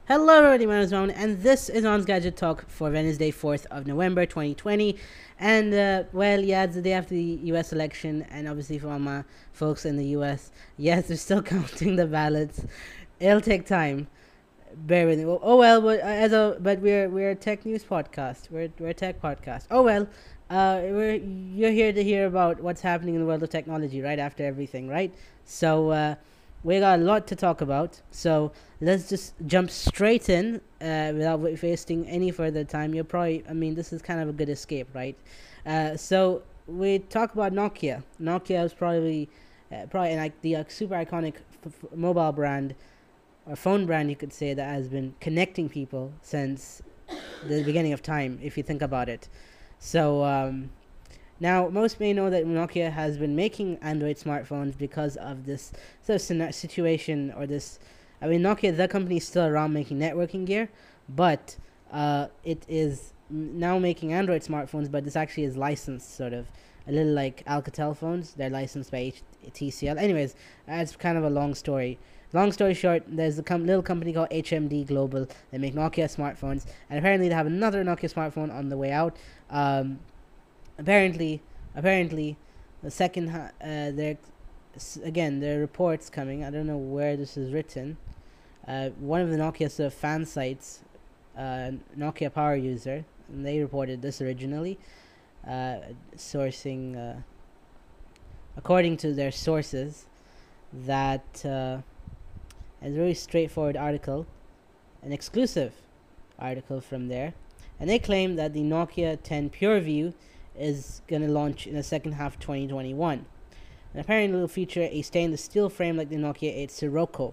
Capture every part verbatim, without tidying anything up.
Hello everybody, my name is Mohan, and this is On's Gadget Talk for Wednesday, fourth of November, twenty twenty. And, uh, well, yeah, it's the day after the U S election, and obviously for all my folks in the U S, yes, they're still counting the ballots. It'll take time. Bear with me. Oh, oh well, but uh, as a but we're we're a tech news podcast. We're we're a tech podcast. Oh well, uh, we're you're here to hear about what's happening in the world of technology right after everything, right? So uh, we got a lot to talk about. So let's just jump straight in uh, without wa- wasting any further time. You're probably, I mean, this is kind of a good escape, right? Uh, so we talk about Nokia. Nokia is probably uh, probably like the uh, super iconic f- f- mobile brand or phone brand, you could say, that has been connecting people since the beginning of time, if you think about it. So um, now most may know that Nokia has been making Android smartphones because of this sort of sina- situation or this. I mean, Nokia, the company, is still around making networking gear, but uh, it is now making Android smartphones, but this actually is licensed, sort of. A little like Alcatel phones, they're licensed by H- T C L. Anyways, that's kind of a long story. Long story short, there's a com- little company called H M D Global. They make Nokia smartphones, and apparently they have another Nokia smartphone on the way out. Um, apparently, apparently, the second ha- uh, there again there are reports coming. I don't know where this is written. Uh, one of the Nokia sort of fan sites, uh, Nokia Power User, and they reported this originally, uh, sourcing uh, according to their sources that. Uh, it's a very straightforward article, an exclusive article from there, and they claim that the Nokia ten PureView is going to launch in the second half of twenty twenty-one. And apparently, it will feature a stainless steel frame like the Nokia eight Sirocco.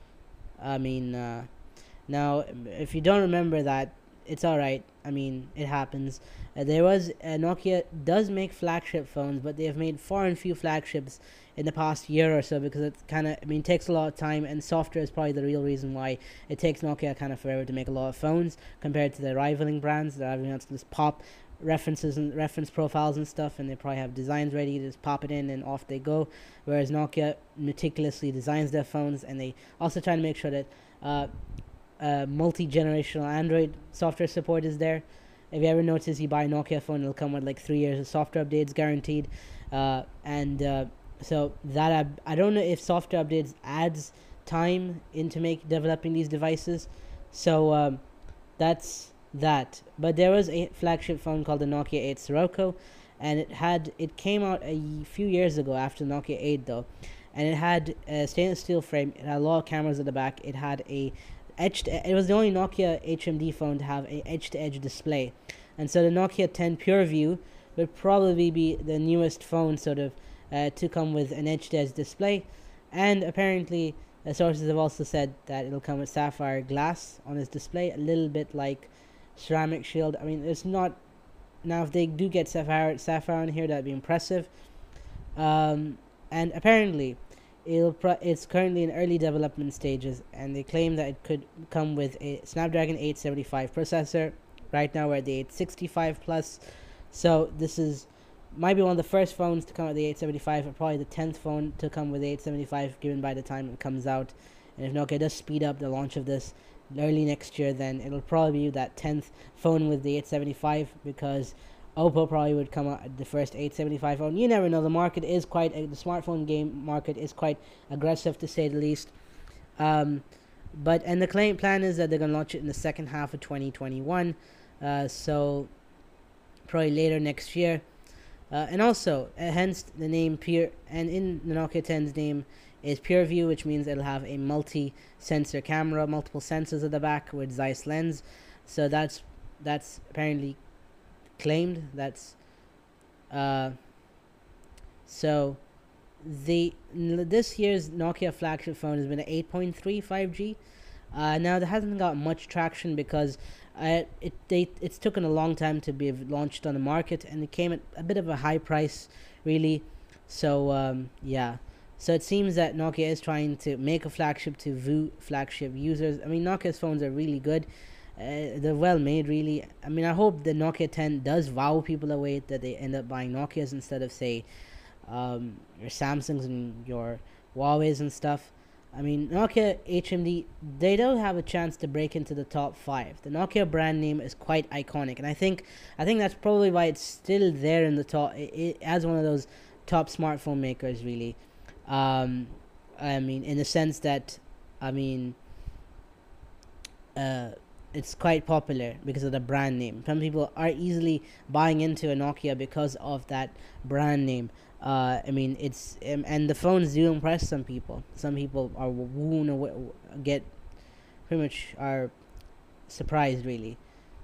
I mean, uh, now if you don't remember that, it's all right. I mean, it happens. Uh, there was uh, Nokia does make flagship phones, but they have made far and few flagships in the past year or so because it kind of, I mean, takes a lot of time, and software is probably the real reason why it takes Nokia kind of forever to make a lot of phones compared to the rivaling brands. They're having to just pop references and reference profiles and stuff, and they probably have designs ready to just pop it in and off they go. Whereas Nokia meticulously designs their phones, and they also try to make sure that uh, uh, multi-generational Android software support is there. If you ever notice, you buy a Nokia phone, it'll come with like three years of software updates guaranteed, uh, and uh, so that I, I don't know if software updates adds time into make developing these devices. So um, that's that. But there was a flagship phone called the Nokia eight Sirocco, and it had it came out a few years ago after the Nokia eight though, and it had a stainless steel frame. It had a lot of cameras at the back. It had a edged. It was the only Nokia H M D phone to have a edge-to-edge display, and so the Nokia ten PureView would probably be the newest phone, sort of, uh, to come with an edge-to-edge display, and apparently. The sources have also said that it'll come with sapphire glass on its display, a little bit like ceramic shield. I mean, it's not. Now, if they do get sapphire sapphire on here, that'd be impressive. Um, and apparently, it'll pro- it's currently in early development stages, and they claim that it could come with a Snapdragon eight seventy-five processor. Right now, we're at the eight sixty-five plus, so this is might be one of the first phones to come with the eight seventy-five, or probably the tenth phone to come with the eight seventy-five, given by the time it comes out. And if Nokia does speed up the launch of this early next year, then it'll probably be that tenth phone with the eight seventy-five, because Oppo probably would come out the first eight seventy-five phone. You never know. The market is quite, uh, the smartphone game market is quite aggressive, to say the least. Um, but, and the claim plan is that they're going to launch it in the second half of twenty twenty-one. Uh, so, probably later next year. Uh, and also, uh, hence the name Pure, and in the Nokia ten's name is PureView, which means it'll have a multi-sensor camera, multiple sensors at the back with Zeiss lens. So that's that's apparently claimed. That's uh, so the this year's Nokia flagship phone has been an eight point three five G. Uh, now that hasn't got much traction because uh, it they it's taken a long time to be launched on the market, and it came at a bit of a high price, really. So um, yeah, so it seems that Nokia is trying to make a flagship to woo flagship users. I mean, Nokia's phones are really good. Uh, they're well made, really. I mean, I hope the Nokia ten does wow people away, that they end up buying Nokias instead of, say, um, your Samsungs and your Huawei's and stuff. I mean, Nokia H M D, they don't have a chance to break into the top five. The Nokia brand name is quite iconic, and I think I think that's probably why it's still there in the top. It, it, as one of those top smartphone makers, really. Um, I mean, in the sense that, I mean, uh, it's quite popular because of the brand name. Some people are easily buying into a Nokia because of that brand name. Uh, I mean, it's um, and the phones do impress some people. Some people are woon away, get pretty much are surprised really.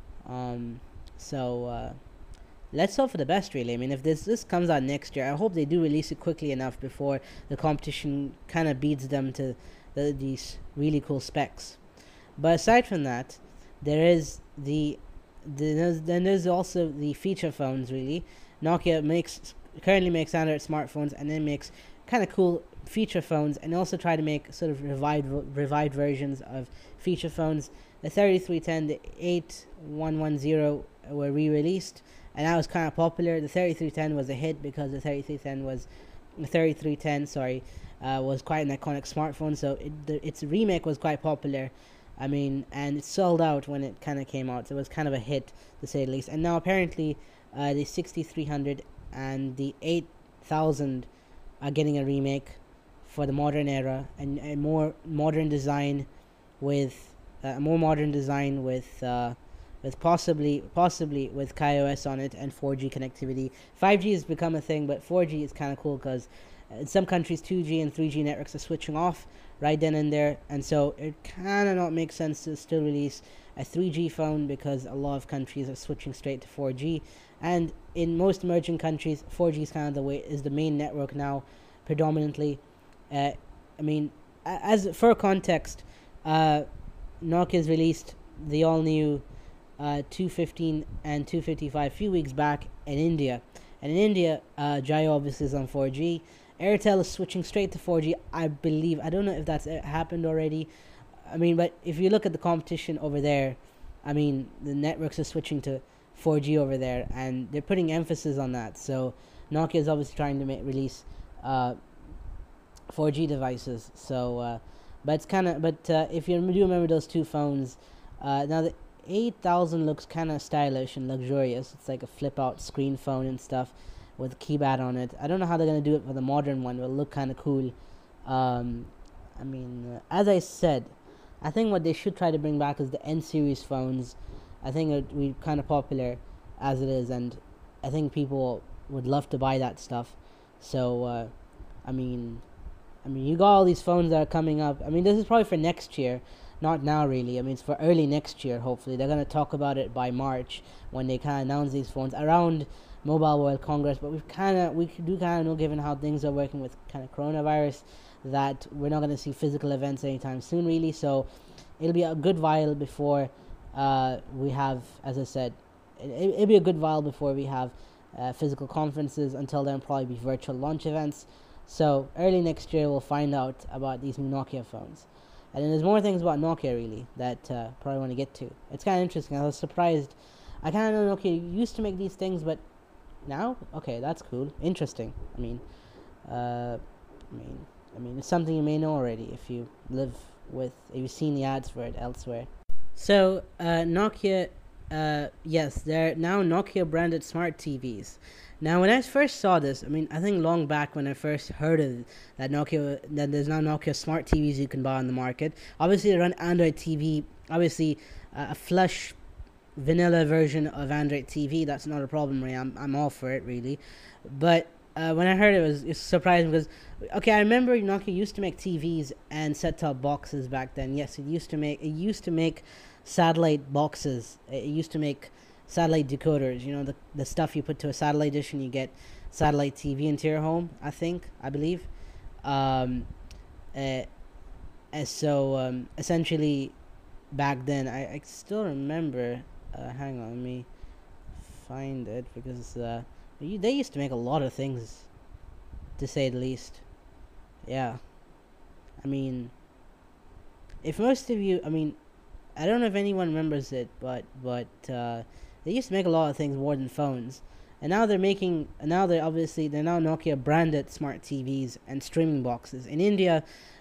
Um, so uh, let's hope for the best. Really, I mean, if this this comes out next year, I hope they do release it quickly enough before the competition kind of beats them to the, these really cool specs. But aside from that, there is the, the there's, then there's also the feature phones. Really, Nokia makes currently makes Android smartphones and then makes kind of cool feature phones, and also try to make sort of revived revived versions of feature phones. The thirty-three ten, the eight one one zero were re-released, and that was kind of popular. The thirty-three ten was a hit because the thirty-three ten was the thirty-three ten sorry uh, was quite an iconic smartphone, so it, the, its remake was quite popular. I mean, and it sold out when it kind of came out, so it was kind of a hit to say the least. And now apparently uh, the sixty-three hundred and the eight thousand are getting a remake for the modern era, and a more modern design with uh, a more modern design with uh, with possibly possibly with KaiOS on it and four G connectivity. five G has become a thing, but four G is kind of cool because in some countries two G and three G networks are switching off right then and there, and so it kind of not make sense to still release a three G phone because a lot of countries are switching straight to four G. And in most emerging countries, four G is kind of the way is the main network now, predominantly. Uh, I mean, as for context, uh, Nokia's released the all-new uh, two fifteen and two fifty-five a few weeks back in India, and in India, uh, Jio obviously is on four G. Airtel is switching straight to four G, I believe. I don't know if that's happened already. I mean, but if you look at the competition over there, I mean, the networks are switching to four G over there, and they're putting emphasis on that. So Nokia is obviously trying to make, release uh, four G devices. So, uh, but it's kind of. But uh, if you do remember those two phones, uh, now the eight thousand looks kind of stylish and luxurious. It's like a flip-out screen phone and stuff with a keypad on it. I don't know how they're gonna do it for the modern one. It'll look kind of cool. Um, I mean, uh, as I said, I think what they should try to bring back is the N series phones. I think it would be kind of popular as it is, and I think people would love to buy that stuff. So, uh, I mean, I mean, you got all these phones that are coming up. I mean, this is probably for next year, not now really. I mean, it's for early next year. Hopefully, they're gonna talk about it by March when they kind of announce these phones around Mobile World Congress. But we've kind of we do kind of know, given how things are working with kind of coronavirus, that we're not gonna see physical events anytime soon, really. So, it'll be a good while before. Uh, we have, as I said, it, it'll be a good while before we have uh, physical conferences. Until then, probably be virtual launch events. So early next year, we'll find out about these new Nokia phones. And then there's more things about Nokia, really, that uh, probably want to get to. It's kind of interesting. I was surprised. I kind of know Nokia used to make these things, but now, okay, that's cool, interesting. I mean, uh, I mean, I mean, it's something you may know already if you live with, if you've seen the ads for it elsewhere. So, uh, Nokia, uh, yes, they're now Nokia branded smart T Vs. Now, when I first saw this, I mean, I think long back when I first heard of that Nokia, that there's now Nokia smart T Vs you can buy on the market. Obviously, they run Android T V. Obviously, uh, a flush, vanilla version of Android T V. That's not a problem, really. I'm I'm all for it, really. But uh, when I heard it, it was, it was surprising because, okay, I remember Nokia used to make T Vs and set-top boxes back then. Yes, it used to make it used to make satellite boxes. It used to make satellite decoders, you know, the the stuff you put to a satellite dish and you get satellite T V into your home, I think, I believe. Um, uh, and so, um, essentially, back then, I, I still remember, uh, hang on, let me find it, because uh, you, they used to make a lot of things, to say the least. Yeah. I mean, if most of you, I mean, I don't know if anyone remembers it, but, but, uh, they used to make a lot of things more than phones, and now they're making. Now they're obviously they're now Nokia branded smart T Vs and streaming boxes. In India,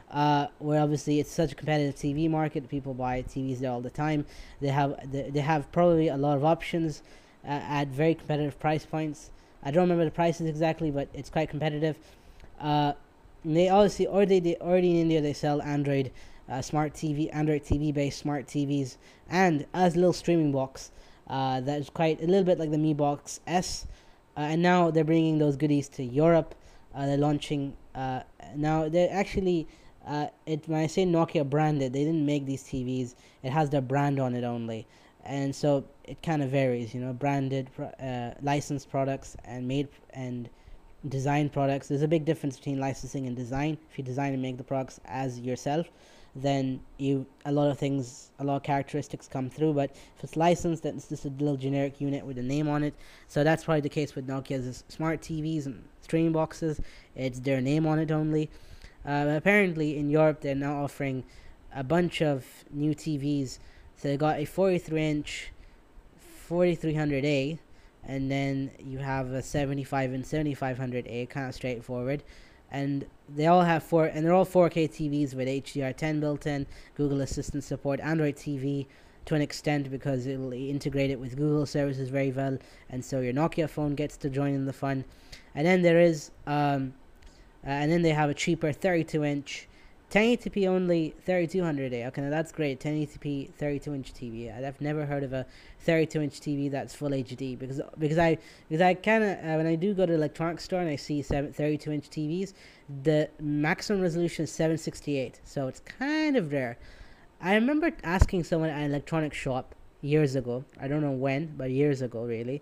Uh, where obviously it's such a competitive T V market, people buy T Vs there all the time. They have they, they have probably a lot of options uh, at very competitive price points. I don't remember the prices exactly, but it's quite competitive. Uh, they obviously already they already in India they sell Android uh, smart T V, Android T V based smart T Vs, and as a little streaming box. Uh, that is quite a little bit like the Mi Box S, uh, and now they're bringing those goodies to Europe. Uh, they're launching uh, now. They're actually uh, it when I say Nokia branded, they didn't make these T Vs. It has their brand on it only, and so it kind of varies. You know, branded, uh, licensed products and made and design products. There's a big difference between licensing and design. If you design and make the products as yourself, then you a lot of things, a lot of characteristics come through. But if it's licensed, then it's just a little generic unit with a name on it. So that's probably the case with Nokia's smart T Vs and streaming boxes. It's their name on it only. Uh, apparently in Europe they're now offering a bunch of new T Vs. So they got a forty-three inch forty-three hundred A, and then you have a seventy-five and seventy-five hundred A, kind of straightforward. And they all have four, and they're all four K T Vs with H D R ten built in, Google Assistant support, Android T V to an extent because it'll integrate it with Google services very well, and so your Nokia phone gets to join in the fun. And then there is, um, uh, and then they have a cheaper thirty-two inch, ten eighty p only, thirty-two hundred A. Okay, now that's great, ten eighty p thirty-two inch T V. I've never heard of a thirty-two inch T V that's full H D because because I because I kind of uh, when I do go to the electronics store and I see seven, thirty-two inch T Vs, the maximum resolution is seven sixty-eight, so it's kind of rare. I remember asking someone at an electronics shop years ago. I don't know when, but years ago really.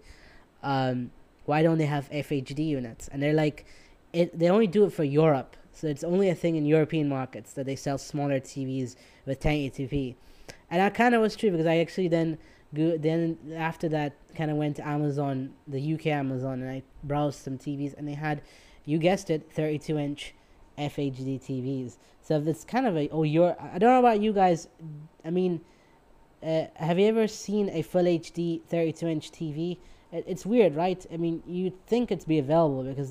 Um, why don't they have F H D units? And they're like, it. They only do it for Europe. So it's only a thing in European markets that they sell smaller T Vs with ten eighty p. And that kind of was true because I actually then, go, then after that, kind of went to Amazon, the U K Amazon, and I browsed some T Vs, and they had, you guessed it, thirty-two inch F H D T Vs. So it's kind of a, oh, you're, I don't know about you guys, I mean, uh, have you ever seen a full H D thirty-two inch T V? It, it's weird, right? I mean, you'd think it's be available because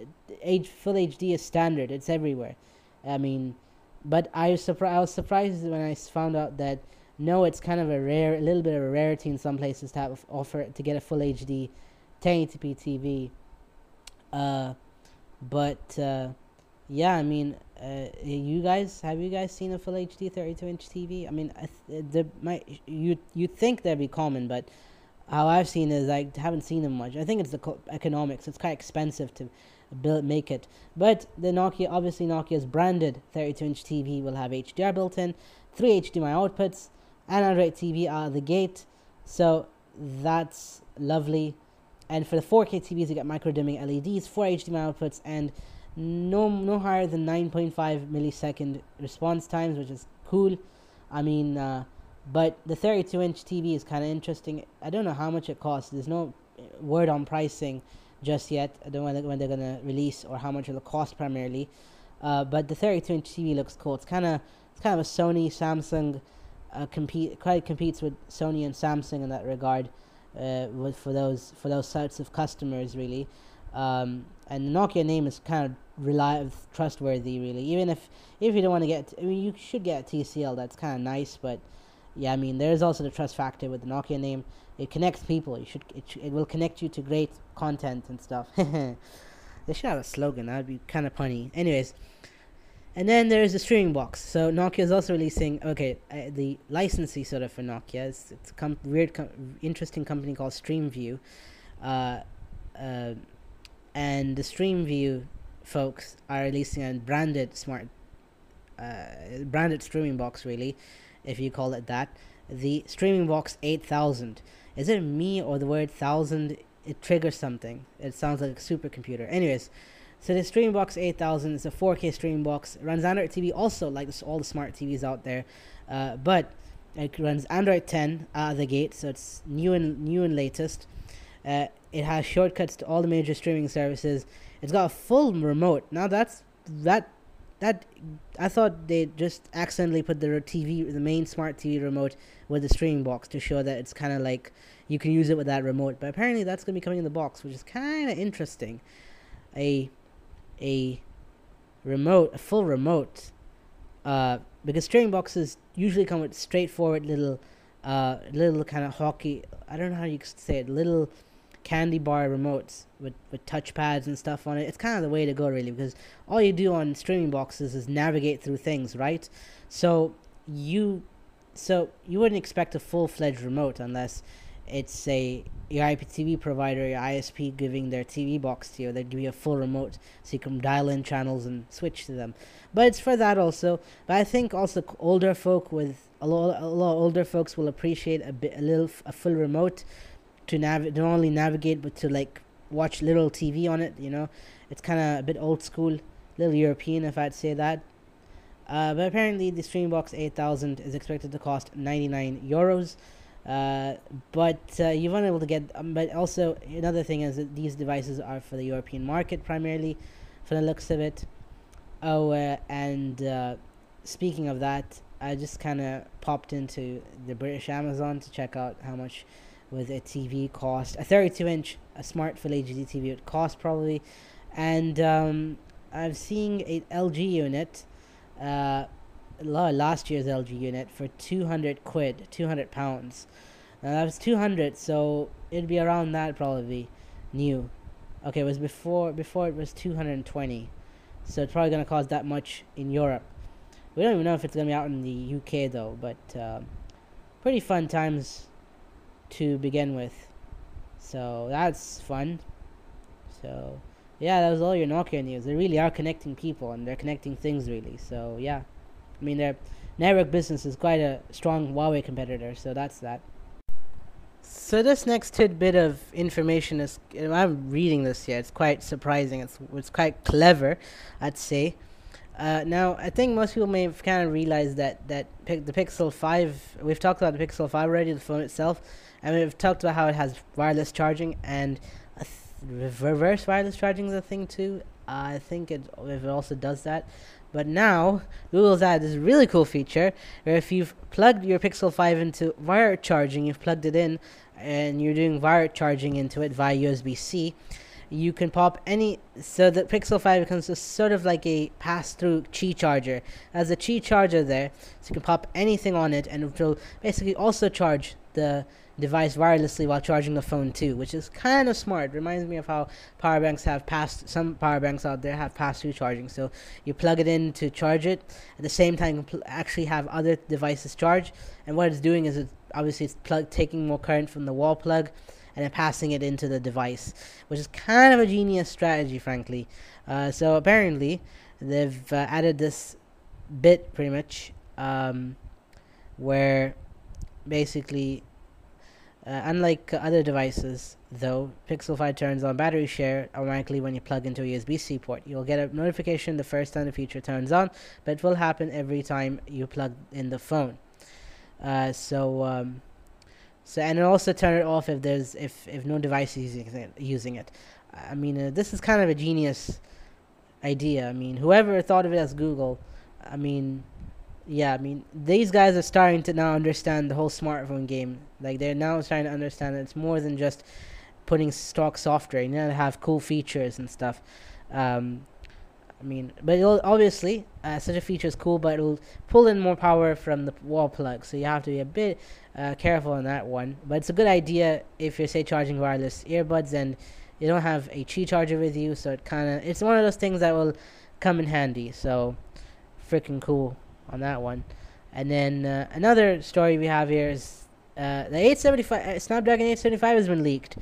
H, full H D is standard. It's everywhere. I mean, but I was, surpri- I was surprised when I found out that no, it's kind of a rare, a little bit of a rarity in some places to have offer to get a full H D ten eighty p T V. Uh, but uh, yeah, I mean, uh, you guys have you guys seen a full H D thirty-two inch T V? I mean, I th- there might you you think that'd be common, but how I've seen is I haven't seen them much. I think it's the co- economics. It's quite expensive to build make it. But the Nokia, obviously Nokia's branded thirty-two inch T V will have H D R built in, three H D M I outputs, and Android T V out of the gate. So that's lovely. And for the four K T Vs, you get micro dimming L E Ds, four H D M I outputs, and no no higher than nine point five millisecond response times, which is cool. I mean, uh, but the thirty-two inch T V is kind of interesting. I don't know how much it costs. There's no word on pricing just yet. I don't know when they're gonna release or how much it'll cost primarily. Uh, but the thirty-two inch T V looks cool. It's kind of it's kind of a Sony Samsung uh, compete quite competes with Sony and Samsung in that regard. Uh, with for those for those sorts of customers really. Um, and the Nokia name is kind of reliable, trustworthy really. Even if if you don't want to get, I mean, you should get a T C L. That's kind of nice, but yeah, I mean, there's also the trust factor with the Nokia name. It connects people. You should it, it will connect you to great content and stuff. They should have a slogan. That'd be kind of funny. Anyways, and then there's the streaming box. So Nokia is also releasing, okay, uh, the licensee sort of for Nokia. It's, it's a com- weird, com- interesting company called StreamView. Uh, uh, and the StreamView folks are releasing a branded smart, uh, branded streaming box, really, if you call it that. The Streaming Box eight thousand. Is it me or the word thousand? It triggers something. It sounds like a supercomputer. Anyways, so the Streaming Box eight thousand is a four K streaming box. It runs Android T V also, like this, all the smart T Vs out there. Uh, but it runs Android ten out of the gate, so it's new and new and latest. Uh, it has shortcuts to all the major streaming services. It's got a full remote. Now that's that that I thought they just accidentally put the T V, the main smart T V remote with the streaming box to show that it's kind of like you can use it with that remote. But apparently that's going to be coming in the box, which is kind of interesting. A a remote, a full remote uh, because streaming boxes usually come with straightforward little, uh, little kind of hockey. I don't know how you could say it. Little candy bar remotes with with touchpads and stuff on it. It's kind of the way to go, really, because all you do on streaming boxes is navigate through things, right? So you, so you wouldn't expect a full fledged remote unless it's a your I P T V provider, your I S P giving their T V box to you. They give you a full remote so you can dial in channels and switch to them. But it's for that also. But I think also older folk with a lot, a lot of older folks will appreciate a bit, a little, a full remote to nav, not only navigate but to like watch little T V on it. You know, it's kind of a bit old school, little European, if I'd say that. Uh, but apparently, the Streambox eight thousand is expected to cost ninety-nine euros. Uh, but uh, you won't be able to get. Um, but also, another thing is that these devices are for the European market primarily, for the looks of it. Oh, uh, and uh, speaking of that, I just kind of popped into the British Amazon to check out how much would a T V cost. A thirty-two inch, a smart full H D T V would cost probably, and um, I'm seeing a L G unit. Uh, last year's L G unit for two hundred quid, two hundred pounds. Now that was two hundred, so it'd be around that probably new. Okay, it was before before it was two hundred twenty, so it's probably gonna cost that much in Europe. We don't even know if it's gonna be out in the U K though, but uh, pretty fun times to begin with. So that's fun. So yeah, that was all your Nokia news. They really are connecting people and they're connecting things really. So yeah. I mean, their network business is quite a strong Huawei competitor, so that's that. So this next tidbit of information is, you know, I'm reading this here. It's quite surprising. It's it's quite clever, I'd say. Uh, now, I think most people may have kind of realized that that pic- the Pixel five. We've talked about the Pixel five already, the phone itself, and we've talked about how it has wireless charging and a th- reverse wireless charging is a thing too. Uh, I think it it also does that. But now, Google's added this really cool feature where if you've plugged your Pixel five into wire charging, you've plugged it in, and you're doing wire charging into it via U S B C, you can pop any, so the Pixel five becomes a, sort of like a pass-through Qi charger. As a Qi charger there, so you can pop anything on it, and it will basically also charge the device wirelessly while charging the phone too, which is kind of smart. Reminds me of how power banks have passed, some power banks out there have pass-through charging. So you plug it in to charge it, at the same time you pl- actually have other devices charge, and what it's doing is it obviously it's plug taking more current from the wall plug and then passing it into the device, which is kind of a genius strategy, frankly. Uh, so apparently they've uh, added this bit pretty much um, where basically Uh, unlike uh, other devices, though, Pixel five turns on battery share automatically when you plug into a U S B C port. You'll get a notification the first time the feature turns on, but it will happen every time you plug in the phone. Uh, so, um, so and it'll also turn it off if there's if, if no device is using it. Using it. I mean, uh, this is kind of a genius idea. I mean, whoever thought of it as Google, I mean. Yeah, I mean, these guys are starting to now understand the whole smartphone game. Like, they're now trying to understand that it's more than just putting stock software. You know, to have cool features and stuff. Um, I mean, but it'll, obviously, uh, such a feature is cool, but it'll pull in more power from the wall plug. So you have to be a bit uh, careful on that one. But it's a good idea if you're, say, charging wireless earbuds and you don't have a Qi charger with you. So it kind of, it's one of those things that will come in handy. So, freaking cool on that one. And then uh, another story we have here is uh, the eight seventy-five uh, Snapdragon eight seventy-five has been leaked.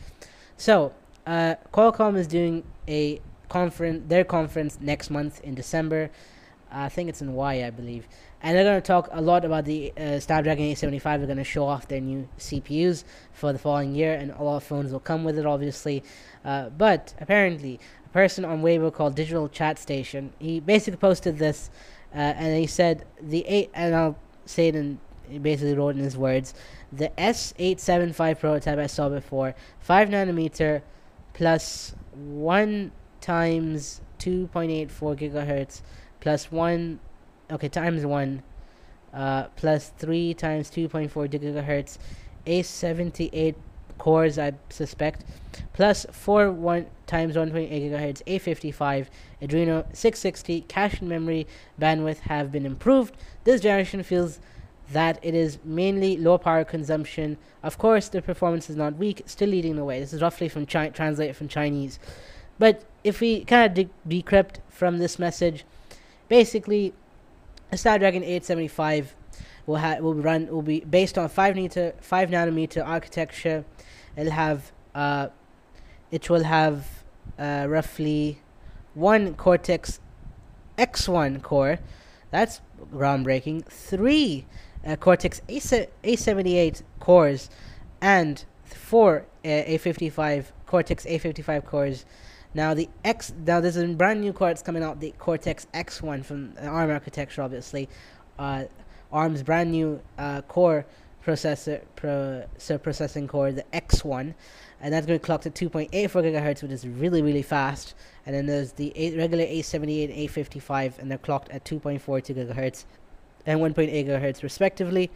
So uh, Qualcomm is doing a conference, their conference next month in December. Uh, I think it's in Hawaii, I believe. And they're going to talk a lot about the uh, Snapdragon eight seventy-five. They're going to show off their new C P Us for the following year, and a lot of phones will come with it, obviously. Uh, but apparently, a person on Weibo called Digital Chat Station, he basically posted this. Uh, and he said the eight, and I'll say it in, he basically wrote in his words, the S eight seventy-five prototype I saw before, five nanometer plus one times two point eight four gigahertz plus one, okay, times one, uh, plus three times two point four gigahertz, A seventy-eight cores, I suspect, plus four one times one point eight gigahertz A fifty-five Adreno six sixty cache and memory bandwidth have been improved. This generation feels that it is mainly low power consumption. Of course, the performance is not weak, still leading the way. This is roughly from Chi- translated from Chinese. But if we kind of de- decrypt from this message, basically, a Snapdragon eight seventy-five will ha- will run will be based on five nanometer five nanometer architecture. It'll have uh, it will have uh, roughly one Cortex X one core. That's groundbreaking. Three uh, Cortex A seventy-eight cores and four uh, A fifty-five Cortex A fifty-five cores. Now the X now there's a brand new core that's coming out, the Cortex X one from uh, ARM architecture, obviously. Uh, ARM's brand new uh, core processor pro, so processing core, the X one, and that's going to clock to two point eight four gigahertz, which is really really fast. And then there's the a- regular A seventy-eight and A fifty-five, and they're clocked at two point four two gigahertz and one point eight gigahertz respectively.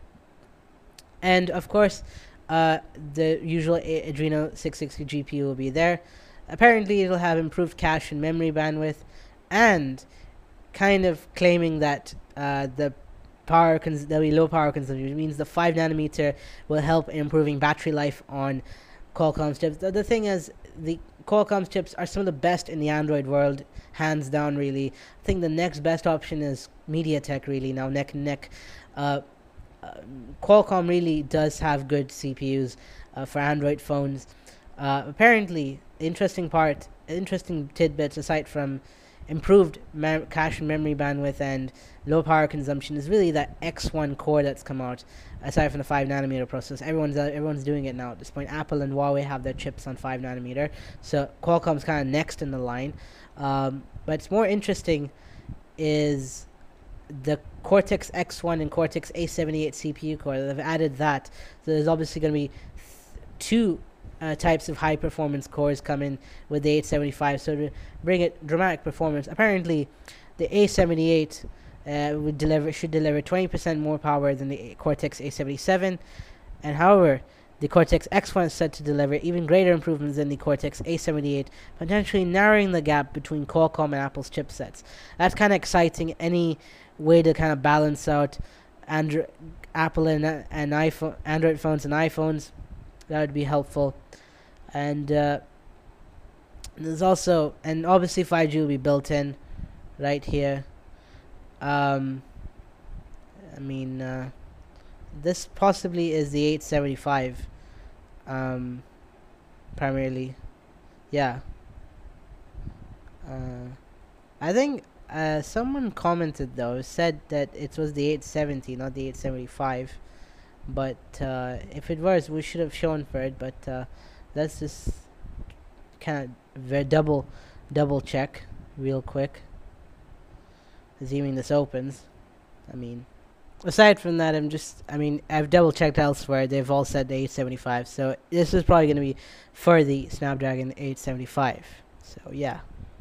And of course, uh, the usual a- Adreno six sixty G P U will be there. Apparently, it'll have improved cache and memory bandwidth, and kind of claiming that uh, the power cons- there'll be low power consumption, which means the five nanometer will help in improving battery life on Qualcomm's chips. The, the thing is, the Qualcomm's chips are some of the best in the Android world, hands down. Really, I think the next best option is MediaTek. Really, now neck and neck. Uh, uh, Qualcomm really does have good C P Us uh, for Android phones. Uh, apparently, interesting part, interesting tidbits aside from improved mem- cache and memory bandwidth and low power consumption is really that X one core that's come out. Aside from the five nanometer process, everyone's uh, everyone's doing it now. At this point, Apple and Huawei have their chips on five nanometer, so Qualcomm's kind of next in the line. Um, but it's more interesting is the Cortex X one and Cortex A seventy-eight C P U core. They've added that, so there's obviously going to be th- two Uh, types of high performance cores come in with the eight seventy-five, so to bring it dramatic performance. Apparently, the A seventy-eight uh, would deliver should deliver twenty percent more power than the Cortex A seventy-seven, and however, the Cortex X one is said to deliver even greater improvements than the Cortex A seventy-eight, potentially narrowing the gap between Qualcomm and Apple's chipsets. That's kind of exciting. Any way to kind of balance out Android, Apple and uh, and iPhone, Android phones and iPhones, that would be helpful. And uh, there's also, and obviously five G will be built in right here. Um, I mean, uh, this possibly is the eight seventy-five, um, primarily. Yeah. Uh, I think uh, someone commented though, said that it was the eight seventy, not the eight seventy-five. But uh, if it was, we should have shown for it. But uh, let's just kind of ver- double double check real quick, assuming this opens. I mean, aside from that, I'm just I mean I've double checked elsewhere. They've all said the eight seventy-five, so this is probably going to be for the Snapdragon eight seventy-five. So yeah.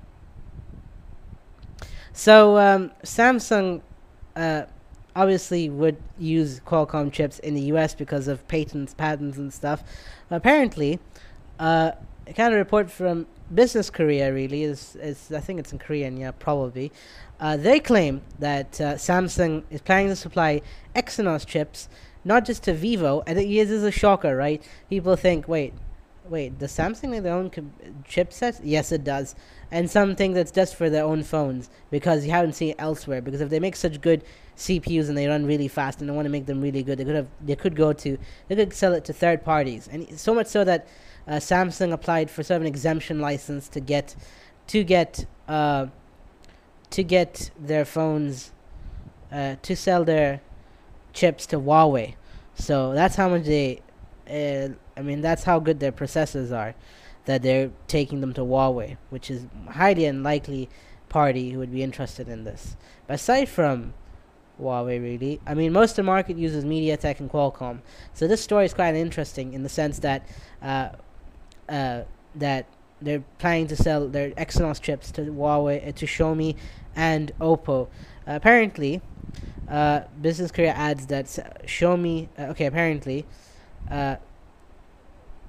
So um, Samsung uh, obviously would use Qualcomm chips in the U S because of patents, patents and stuff. Apparently, uh, a kind of report from Business Korea really is, is I think it's in Korean, yeah, probably. Uh, they claim that uh, Samsung is planning to supply Exynos chips not just to Vivo. I think this is a shocker, right? People think, wait, wait, does Samsung make their own com- chipsets? Yes, it does. And something that's just for their own phones, because you haven't seen it elsewhere. Because if they make such good C P Us and they run really fast and they want to make them really good, they could have they could go to they could sell it to third parties, and so much so that uh, Samsung applied for sort of an exemption license to get to get uh, to get their phones uh, to sell their chips to Huawei. So that's how much they. Uh, I mean, that's how good their processors are, that they're taking them to Huawei, which is highly unlikely party who would be interested in this. But aside from Huawei, really, I mean, most of the market uses MediaTek and Qualcomm. So this story is quite interesting in the sense that uh, uh, that they're planning to sell their Exynos chips to Huawei, uh, to Xiaomi, and Oppo. Uh, apparently, uh, Business Korea adds that Xiaomi. Uh, okay, apparently. Uh,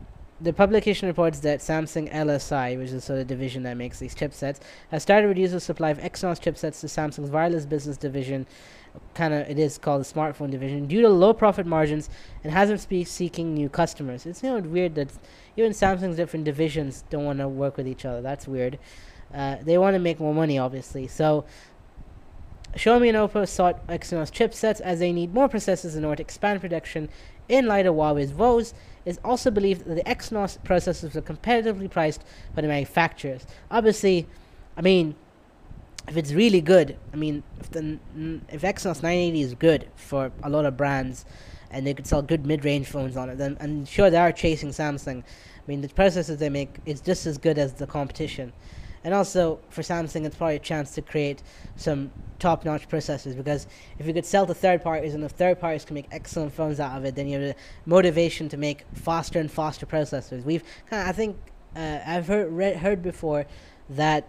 the publication reports that Samsung L S I, which is sort of division that makes these chipsets, has started to reduce the supply of Exynos chipsets to Samsung's wireless business division. Kind of, it is called the smartphone division, due to low profit margins, and hasn't been seeking new customers. It's, you know, weird that even Samsung's different divisions don't want to work with each other. That's weird. Uh, they want to make more money, obviously. So Xiaomi and Oppo sought Exynos chipsets as they need more processors in order to expand production in light of Huawei's woes. It is also believed that the Exynos processors were competitively priced by the manufacturers. Obviously, I mean, if it's really good, I mean, if the if Exynos nine eighty is good for a lot of brands, and they could sell good mid-range phones on it, then I'm sure they are chasing Samsung. I mean, the processors they make is just as good as the competition. And also, for Samsung, it's probably a chance to create some top-notch processors, because if you could sell to third parties, and if third parties can make excellent phones out of it, then you have the motivation to make faster and faster processors. We've, kinda, I think, uh, I've heard read, heard before that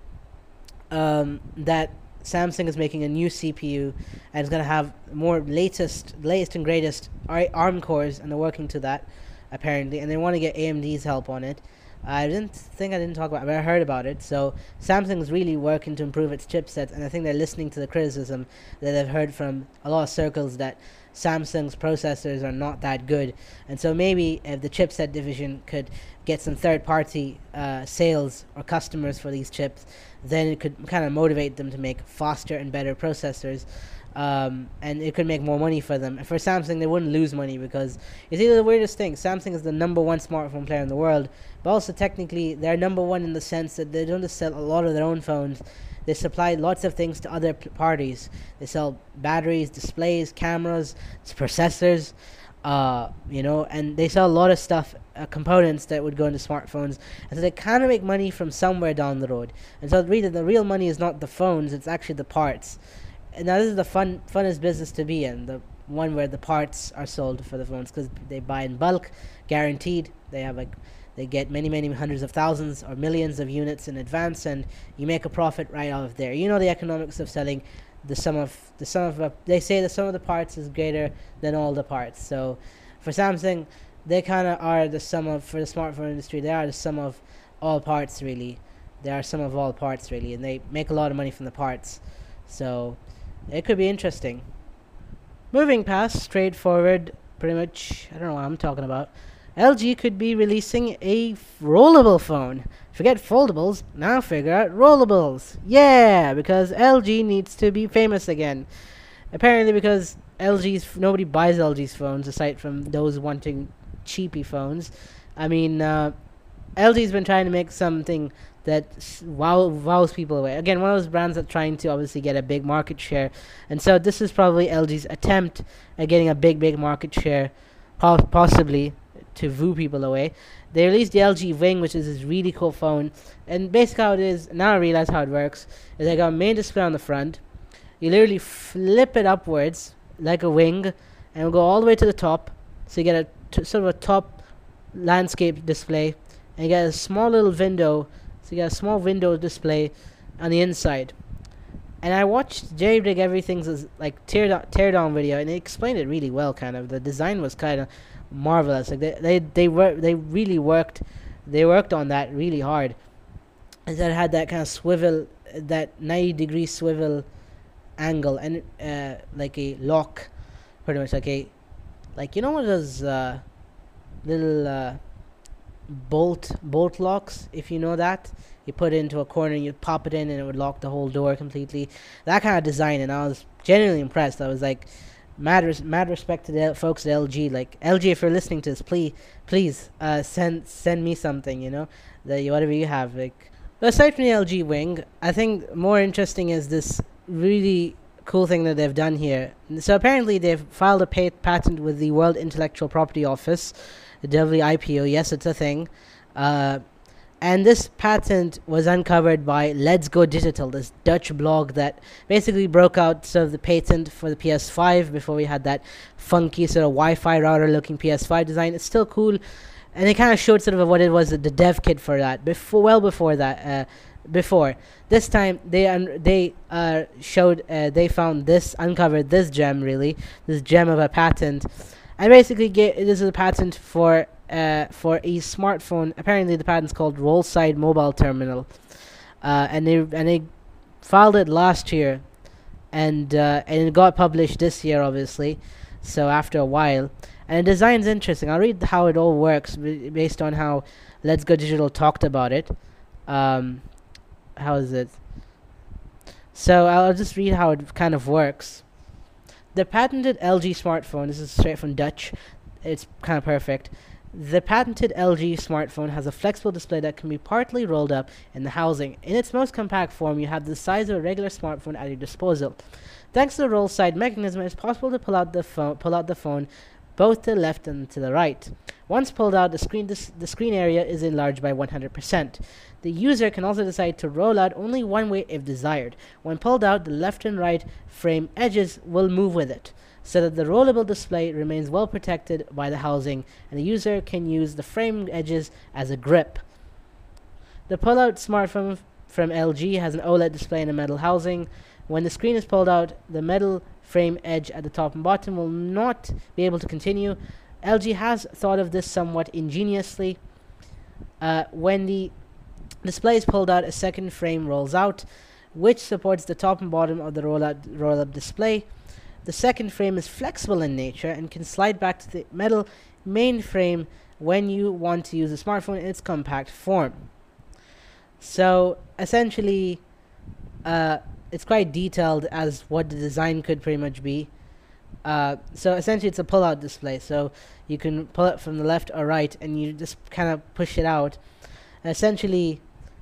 um, that Samsung is making a new C P U, and it's gonna have more latest, latest and greatest ARM cores, and they're working to that apparently, and they want to get A M D's help on it. I didn't think I didn't talk about it, but I heard about it. So Samsung's really working to improve its chipsets, and I think they're listening to the criticism that they've heard from a lot of circles that Samsung's processors are not that good. And so maybe if the chipset division could get some third-party uh, sales or customers for these chips, then it could kind of motivate them to make faster and better processors. Um, and it could make more money for them. And for Samsung, they wouldn't lose money, because it's either the weirdest thing. Samsung is the number one smartphone player in the world, but also technically they're number one in the sense that they don't just sell a lot of their own phones. They supply lots of things to other p- parties. They sell batteries, displays, cameras, processors, uh, you know, and they sell a lot of stuff, uh, components that would go into smartphones. And so they kind of make money from somewhere down the road. And so really the real money is not the phones, it's actually the parts. Now this is the fun, funnest business to be in, the one where the parts are sold for the phones, because they buy in bulk, guaranteed. They have like, they get many, many hundreds of thousands or millions of units in advance, and you make a profit right out of there. You know the economics of selling the sum of the sum of. A, they say the sum of the parts is greater than all the parts. So for Samsung, they kind of are the sum of, for the smartphone industry, they are the sum of all parts really. They are sum of all parts really, and they make a lot of money from the parts. So it could be interesting. Moving past, straightforward, pretty much, I don't know what I'm talking about. L G could be releasing a rollable phone. Forget foldables, now figure out rollables. Yeah, because L G needs to be famous again. Apparently because L G's, nobody buys L G's phones aside from those wanting cheapy phones. I mean, uh, L G's been trying to make something that wow wows people away. Again, one of those brands that's trying to obviously get a big market share, and so this is probably L G's attempt at getting a big, big market share, po- possibly to woo people away. They released the L G Wing, which is this really cool phone, and basically how it is, now I realize how it works, is they got a main display on the front. You literally flip it upwards like a wing, and it'll go all the way to the top, so you get a t- sort of a top landscape display, and you get a small little window. So you got a small window display on the inside. And I watched Jerry Rig Everything's like tear down, tear down video, and they explained it really well. Kind of the design was kind of marvelous. Like they they they were they really worked they worked on that really hard. And so it had that kind of swivel, that ninety degree swivel angle, and uh, like a lock, pretty much like a like you know what those uh, little. Uh, bolt bolt locks, if you know that, you put it into a corner and you pop it in and it would lock the whole door completely, that kind of design. And I was genuinely impressed. I was like, mad res- mad respect to the folks at L G. Like L G, if you're listening to this, please please uh send send me something, you know, that you, whatever you have. Like, but aside from the L G Wing, I think more interesting is this really cool thing that they've done here. So apparently they've filed a pat- patent with the World Intellectual Property Office, the W I P O. Yes, it's a thing. Uh, and this patent was uncovered by Let's Go Digital, this Dutch blog that basically broke out sort of the patent for the P S five before we had that funky sort of Wi-Fi router looking P S five design. It's still cool. And they kind of showed sort of what it was, the dev kit for that, before, well before that. Uh, before this time they un- they uh, showed uh, they found this, uncovered this gem, really, this gem of a patent. And basically, get, this is a patent for uh, for a smartphone. Apparently, the patent's called Roll Side Mobile Terminal, uh, and they and they filed it last year, and uh, and it got published this year, obviously. So after a while, and the design's interesting. I'll read how it all works b- based on how Let's Go Digital talked about it. Um, how is it? So I'll just read how it kind of works. The patented L G smartphone. This is straight from Dutch. It's kind of perfect. The patented L G smartphone has a flexible display that can be partly rolled up in the housing. In its most compact form, you have the size of a regular smartphone at your disposal. Thanks to the roll side mechanism, it's possible to pull out the phone, pull out the phone, both to the left and to the right. Once pulled out, the screen dis- the screen area is enlarged by one hundred percent. The user can also decide to roll out only one way if desired. When pulled out, the left and right frame edges will move with it, so that the rollable display remains well protected by the housing, and the user can use the frame edges as a grip. The pull-out smartphone from L G has an OLED display in a metal housing. When the screen is pulled out, the metal frame edge at the top and bottom will not be able to continue. L G has thought of this somewhat ingeniously. Uh, when the display is pulled out, a second frame rolls out, which supports the top and bottom of the roll-out roll-up display. The second frame is flexible in nature and can slide back to the metal main frame when you want to use the smartphone in its compact form. So essentially, uh, it's quite detailed as what the design could pretty much be. Uh, so essentially, it's a pull-out display. So you can pull it from the left or right, and you just kind of push it out. And essentially,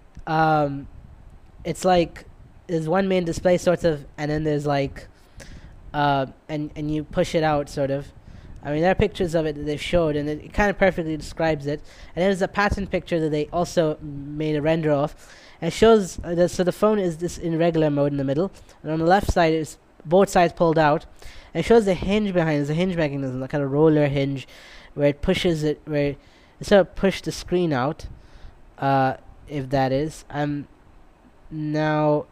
um, it's like there's one main display sort of, and then there's like, uh, and and you push it out sort of. I mean, there are pictures of it that they've showed, and it, it kind of perfectly describes it. And there's a patent picture that they also made a render of, and it shows uh, that so the phone is this in regular mode in the middle, and on the left side is both sides pulled out, and it shows the hinge behind. There's a hinge mechanism, like kind of roller hinge, where it pushes it, where it sort of push the screen out, uh, if that is. Um, now,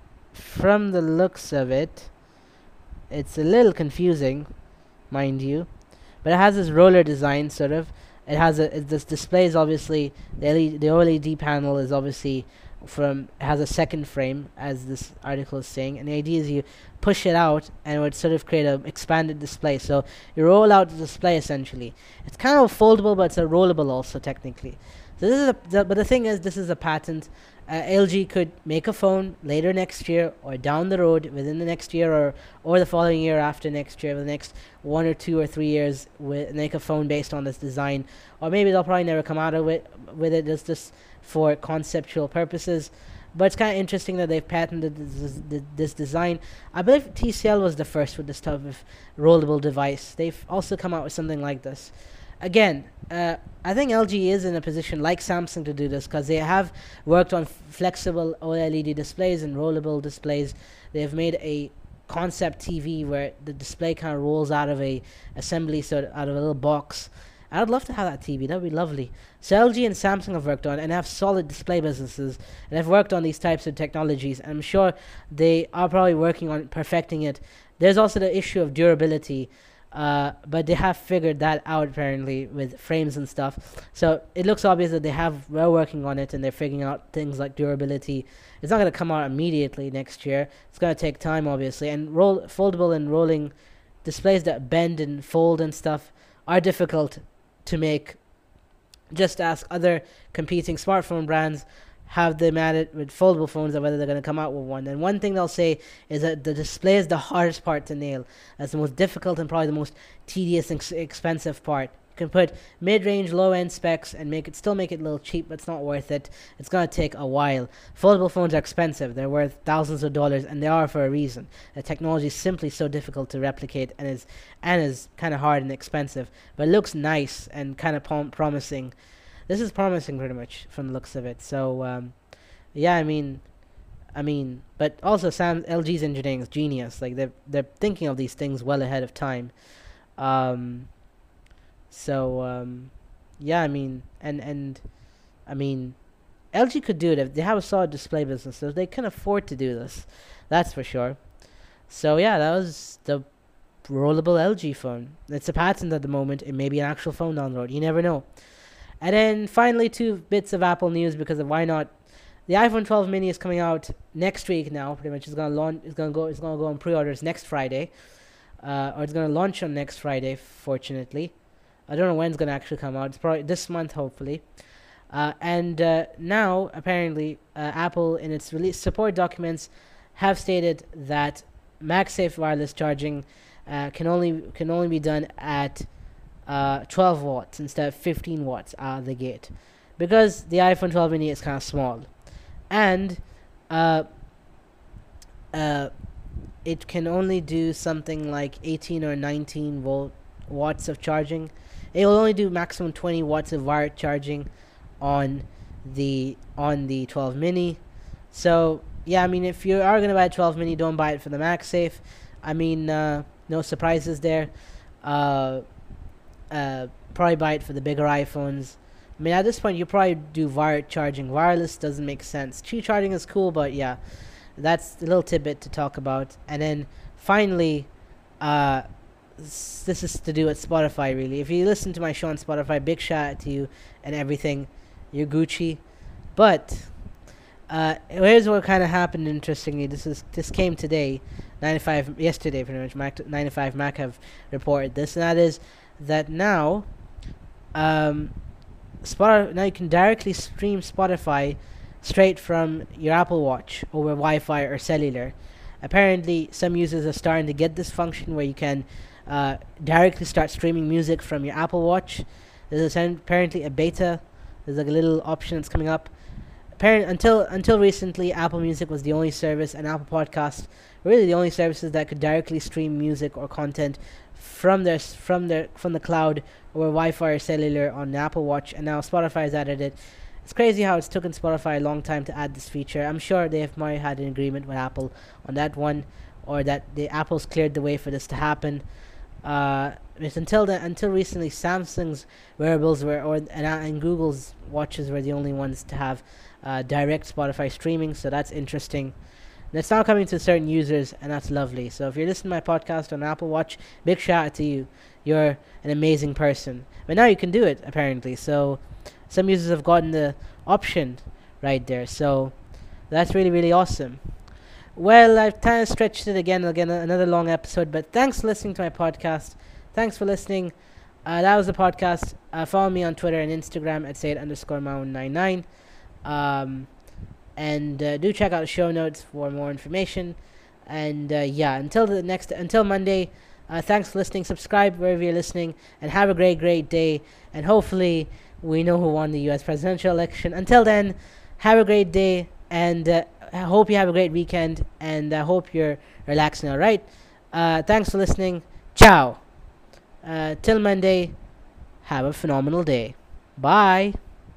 from the looks of it, it's a little confusing, mind you. But it has this roller design, sort of. It has a it, this display is obviously the L E D, the OLED panel is obviously from it has a second frame, as this article is saying, and the idea is you push it out and it would sort of create an expanded display. So you roll out the display essentially. It's kind of foldable, but it's a rollable also technically. So this is a the, but the thing is, this is a patent. Uh, L G could make a phone later next year or down the road within the next year or or the following year after next year, the next one or two or three years, with make a phone based on this design, or maybe they'll probably never come out of it with it. It's just for conceptual purposes. But it's kind of interesting that they've patented this, this, this design. I believe T C L was the first with this type of rollable device. They've also come out with something like this. Again, uh, I think L G is in a position like Samsung to do this, because they have worked on f- flexible OLED displays and rollable displays. They've made a concept T V where the display kind of rolls out of a assembly, sort of out of a little box. I'd love to have that T V. That would be lovely. So L G and Samsung have worked on and have solid display businesses and have worked on these types of technologies. And I'm sure they are probably working on perfecting it. There's also the issue of durability. Uh, but they have figured that out apparently with frames and stuff. So it looks obvious that they have were working on it and they're figuring out things like durability. It's not going to come out immediately next year. It's going to take time, obviously. And roll foldable and rolling displays that bend and fold and stuff are difficult to make. Just ask other competing smartphone brands. Have them at it with foldable phones, or whether they're going to come out with one. And one thing they'll say is that the display is the hardest part to nail. That's the most difficult and probably the most tedious and ex- expensive part. You can put mid-range, low-end specs and make it still make it a little cheap, but it's not worth it. It's going to take a while. Foldable phones are expensive. They're worth thousands of dollars, and they are for a reason. The technology is simply so difficult to replicate and is and is kind of hard and expensive, but it looks nice and kind of prom- promising. This is promising pretty much from the looks of it. So, um, yeah, I mean, I mean, but also Sam, L G's engineering is genius. Like they're they're thinking of these things well ahead of time. Um, so, um, yeah, I mean, and and, I mean, L G could do it if they have a solid display business. So they can afford to do this. That's for sure. So yeah, that was the rollable L G phone. It's a patent at the moment. It may be an actual phone down the road. You never know. And then finally, two bits of Apple news because of why not. The iPhone twelve mini is coming out next week now. Pretty much, it's gonna launch. It's gonna go. It's gonna go on pre-orders next Friday, uh, or it's gonna launch on next Friday. Fortunately, I don't know when it's gonna actually come out. It's probably this month, hopefully. Uh, and uh, now, apparently, uh, Apple in its release support documents have stated that MagSafe wireless charging uh, can only can only be done at uh, twelve watts instead of fifteen watts out of the gate, because the iPhone twelve mini is kind of small, and uh, uh, it can only do something like eighteen or nineteen volt watts of charging. It will only do maximum twenty watts of wired charging on the on the twelve mini. So yeah, I mean, if you are gonna buy a twelve mini, don't buy it for the MagSafe. I mean, uh, no surprises there. Uh, uh, probably buy it for the bigger iPhones. I mean, at this point, you probably do wired charging. Wireless doesn't make sense. Qi charging is cool, but yeah, that's a little tidbit to talk about. And then finally, uh, this is to do with Spotify, really. If you listen to my show on Spotify, big shout out to you and everything. You're Gucci. But uh, here's what kind of happened. Interestingly, this is this came today, ninety-five yesterday, pretty much. Mac, ninety-five Mac have reported this, and that is that now, um, Spotify now you can directly stream Spotify straight from your Apple Watch over Wi-Fi or cellular. Apparently, some users are starting to get this function where you can uh, directly start streaming music from your Apple Watch. There's a, apparently a beta. There's like a little option that's coming up. Apparently, until until recently, Apple Music was the only service, and Apple Podcast were really the only services that could directly stream music or content from their from their from the cloud or Wi-Fi or cellular on the Apple Watch. And now Spotify has added it. It's crazy how it's taken Spotify a long time to add this feature. I'm sure they have might have had an agreement with Apple on that one, or that the Apple's cleared the way for this to happen. Uh, but until the, until recently, Samsung's wearables were or and, and Google's watches were the only ones to have uh, direct Spotify streaming. So that's interesting. And it's now coming to certain users, and that's lovely. So if you're listening to my podcast on Apple Watch, big shout out to you. You're an amazing person. But now you can do it, apparently. So some users have gotten the option right there. So that's really, really awesome. Well, I've kind of stretched it again, again, another long episode. But thanks for listening to my podcast. Thanks for listening. Uh, that was the podcast. Uh, follow me on Twitter and Instagram at Sayed underscore Maun ninety-nine. Um... And uh, do check out the show notes for more information. And uh, yeah, until the next, until Monday, uh, thanks for listening. Subscribe wherever you're listening, and have a great, great day. And hopefully, we know who won the U S presidential election. Until then, have a great day, and uh, I hope you have a great weekend. And I hope you're relaxing. All right. Uh, thanks for listening. Ciao. Uh, till Monday, have a phenomenal day. Bye.